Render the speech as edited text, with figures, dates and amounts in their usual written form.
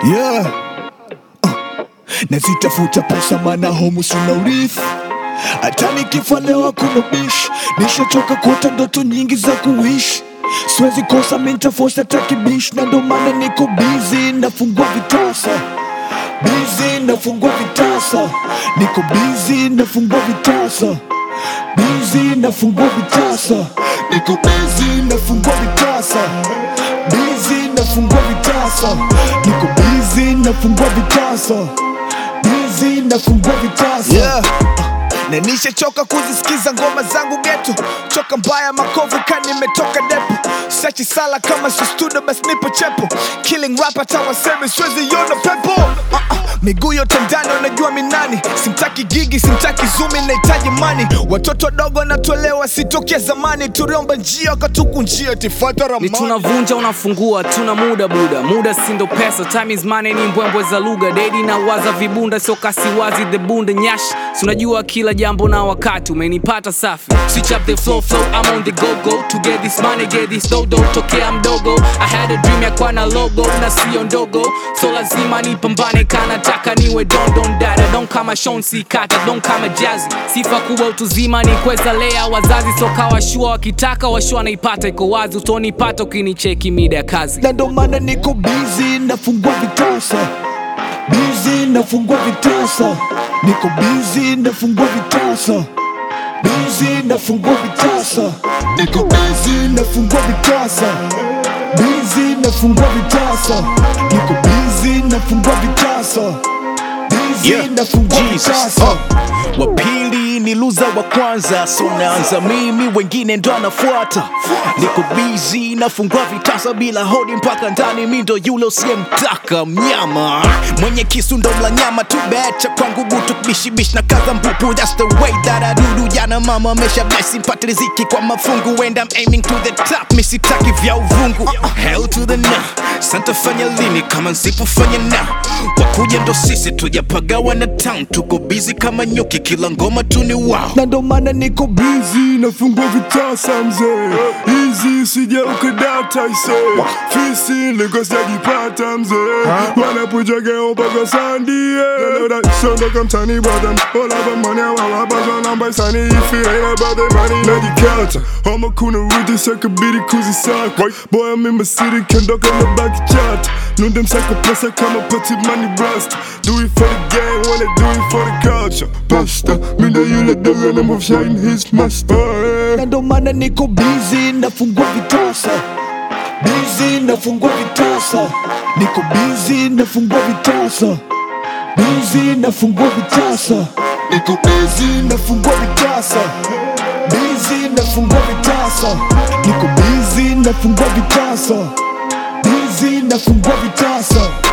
Yeah. Nazitafuta pesa maana homu sina urithi. Hata nikifa leo hakuna bish. Nishachoka kuota ndoto nyingi za kuishi. Siwezi kosa mental force ataki bish. Na ndo maana niko busy nafungua vitasa. Busy nafungua vitasa. Niko busy nafungua vitasa. Busy nafungua vitasa. Niko busy nafungua vitasa. Busy nafungua vitasa. Niko busy nafungua vitasa. Busy nafungua vitasa. Yeah. Na nishachoka kuzisikiza ngoma zangu ghetto. Choka mbaya makovu kani nimetoka depo. Sachi sala kama si studio basi nipo chepo. Killing rap hata waseme siwezi yona pepo. Miguu yote ndani unajua minani. Simtaki gigi, simtaki zoomi, nahitaji money. Watoto dogo natolewa sitokea zamani. Turiomba njia katuku njia tifata ramani. Ni tunavunja unafungua, tuna muda buda. Muda sindo pesa, time is money ni mbwembwe za lugha. Dedi na waza vibunda, sio kasi wazi the bunda nyash. Sunajua kila jambo na wakati, umenipata safi. Switch up the flow, I'm on the go-go. To get this money, get this dodo, tokea mdogo. I had a dream ya kwa na logo, na sio ndogo. So lazima nipambane kana taka niwe don dada. Don kama Sean C. Carter, don kama Jazzy. Sifa kubwa utuzima ni kweza lea wazazi. Soka washua wakitaka, washua naipata iko wazi. Utonipata ukinicheki mida ya kazi. Na ndo maana niko busy nafungua vitasa. Busy nafungua vitasa. Niko busy nafungua vitasa. Busy nafungua vitasa. Niko busy nafungua vitasa. Busy nafungua vitasa. Niko busy nafungua vitasa. Busy nafungua vitasa. Wapili ni loser wa kwanza, so naanza mimi wengine ndo anafuata. Niko busy nafungua vitasa bila hodi mpaka ndani. Mi ndo yule usiyemtaka mnyama, mwenye kisu ndo mla nyama. Too bad cha kwangu butu bishibish na kaza mpupu. That's the way that I do. Jana mama amesha blessing pati riziki kwa mafungu. And I'm aiming to the top, mi sitaki vya uvungu. Hell to the no, Santa fanya lini kama nsipofanya na. Wakuja ndo sisi tujapagawa na town. Tuko busy kama nyuki kila ngoma tu ni wow. Na ndo maana niko busy nafungua vitasa mzee. Easy sija ukadata ise. Fisi liko sijajipata mzee. Wanapujageo mpaka sandie. Sondoka mtani bottom. All of the money wawapazwa namba isani. If it ain't about the money najikata. Homa kuna rudi saka bidi kuzisaka. Boy I'm in my city kendoka na baki chat. Nundem saka pesa kama pati money blast. Do it for the game wanna do it for the culture. Pasta, minda yule doga na move shine his master. Na ndo maana niko busy nafungua vitasa. Busy nafungua vitasa. Niko busy nafungua vitasa. Busy nafungua vitasa. Niko busy nafungua vitasa. Busy nafungua vitasa. Niko busy nafungua vitasa. Busy nafungua vitasa.